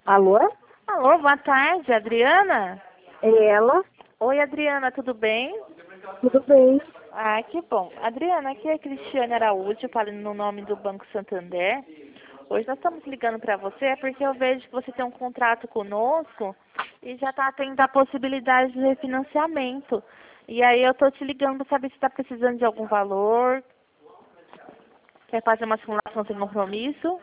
Alô? Alô, boa tarde, Adriana? É ela? Oi, Adriana, tudo bem? Tudo bem? Ah, que bom. Adriana, aqui é Cristiane Araújo, falando no nome do Banco Santander. Hoje nós estamos ligando para você porque eu vejo que você tem um contrato conosco e já está tendo a possibilidade de refinanciamento. E aí eu estou te ligando para saber se está precisando de algum valor, quer fazer uma simulação sem compromisso.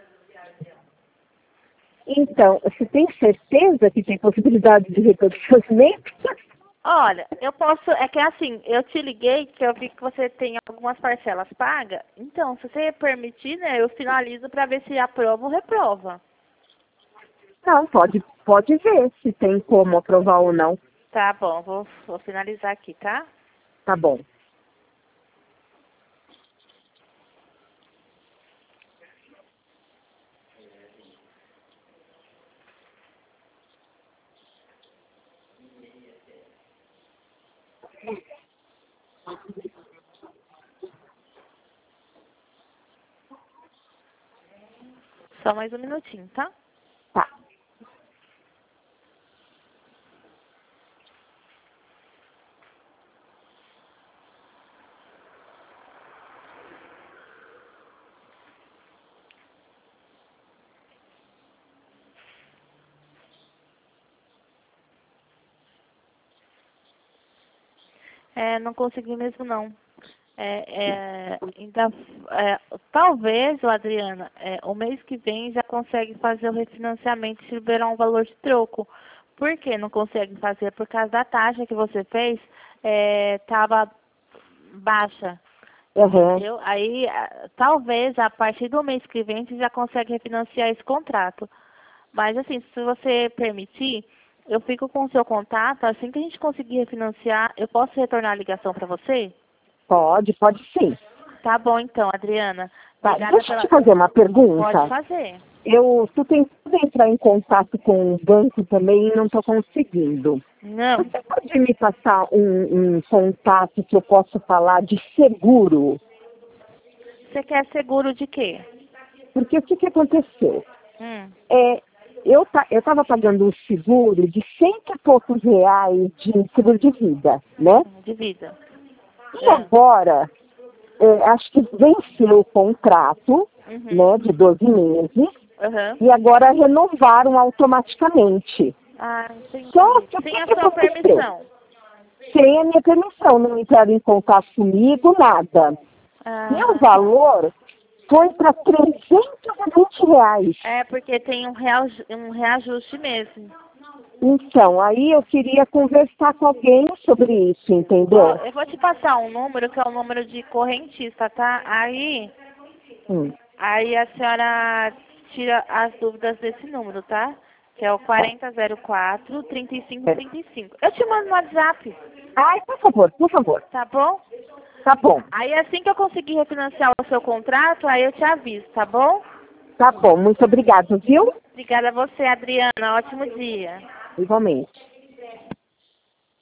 Então, você tem certeza que tem possibilidade de refinanciamento? Olha, eu posso, é que assim, eu te liguei que eu vi que você tem algumas parcelas pagas. Então, se você permitir, né, eu finalizo para ver se aprova ou reprova. Não, pode ver se tem como aprovar ou não. Tá bom, vou finalizar aqui, tá? Tá bom. Só mais um minutinho, tá? Tá. Não consegui mesmo não. Ainda, talvez, Adriana, o mês que vem já consegue fazer o refinanciamento e liberar um valor de troco. Por que não consegue fazer? Por causa da taxa que você fez, estava baixa. Uhum. Entendeu? Aí, talvez, a partir do mês que vem, você já consegue refinanciar esse contrato. Mas, assim, se você permitir, eu fico com o seu contato. Assim que a gente conseguir refinanciar, eu posso retornar a ligação para você? Pode sim. Tá bom, então, Adriana. Tá, Obrigada deixa eu pela... te fazer uma Pode pergunta. fazer. Eu tô tentando entrar em contato com o banco também e não estou conseguindo. Não. Você pode me passar um contato que eu possa falar de seguro? Você quer seguro de quê? Porque o que aconteceu? Hum. Eu estava pagando um seguro de cento e poucos reais de seguro de vida, né? De vida. E agora, acho que venceu o contrato, Uhum. né, de 12 meses, Uhum. e agora renovaram automaticamente. Ah, entendi. Só que o Sem a que sua aconteceu? permissão. Sem a minha permissão, não entraram em contato comigo, nada. E o Ah, valor foi para R$ 320. porque tem um reajuste mesmo. Então, aí eu queria conversar com alguém sobre isso, Ó, entendeu? eu vou te passar um número que é o número de correntista, tá? Hum, Aí a senhora tira as dúvidas desse número, tá? Que é o tá. 4004 3535. Eu te mando no WhatsApp, Ai, por favor. tá bom? Tá bom, Aí assim que eu conseguir refinanciar o seu contrato, aí eu te aviso, tá bom? tá bom. Muito obrigado, viu? Obrigada a você, Adriana. Ótimo dia. Igualmente.